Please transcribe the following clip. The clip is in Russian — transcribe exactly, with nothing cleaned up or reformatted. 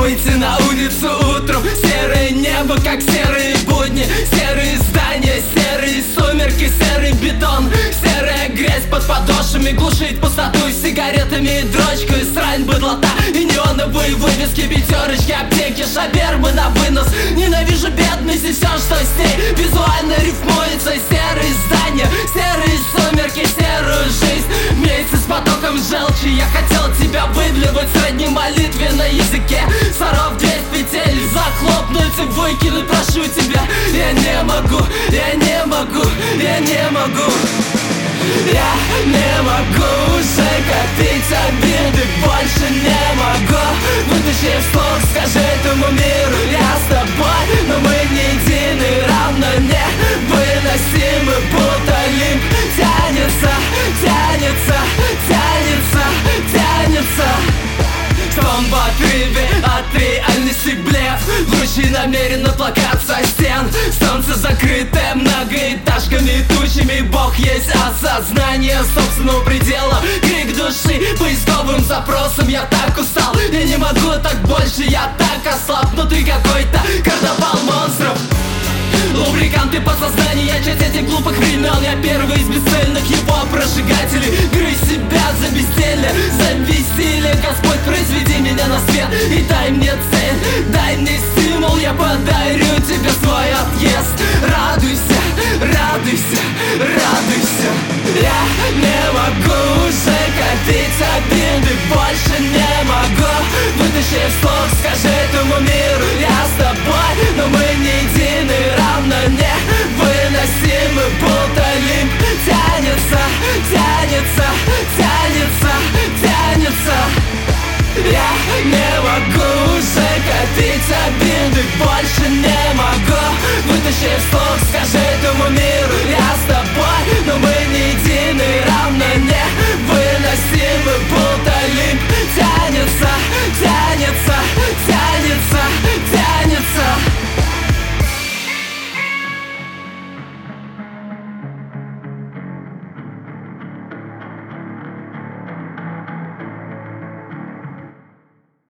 Выйти на улицу утром, серое небо, как серые будни, серые здания, серые сумерки, серый бетон, серая грязь под подошвами глушит пустоту сигаретами и дрочкой, срань быдлота и неоновые вывески, пятерочки, аптеки, шавермы на вынос. Ненавижу бедность и все, что с ней визуально рифмуется. Серые здания, серые сумерки, серую жизнь вместе с потоком желчи. Я хотел тебя выблевать средней молитве на языке, сорвав дверь с петель, захлопнуть и выкинуть, прошу тебя. Я не могу, я не могу, я не могу. Я не могу уже копить обиды, больше не могу. Вытащи вслух, скажи этому миру, я с тобой, но мы не едины, равно невыносимы, будто лимб тянется, тянется, тянется, тянется. Сон в отрыве от реальности блеф, лучи намеренно плакат со стен. Солнце закрытое многоэтажками и тучами. Бог есть осознание собственного предела, крик души поисковым запросом. Я так устал, я не могу так больше, я так ослаб. Внутри какой-то карнавал монстров, лубриканты подсознания, часть этих глупых времен. Я первый из бесцельных его прожигателей. Грызь себя за безделье, за бессилие. Господь, произведи меня на свет и дай мне цель, дай мне стимул. Я подарю тебе свой отъезд. Радуйся, радуйся, радуйся. Я не могу уже копить обиды, больше не могу. Вытащи вслух,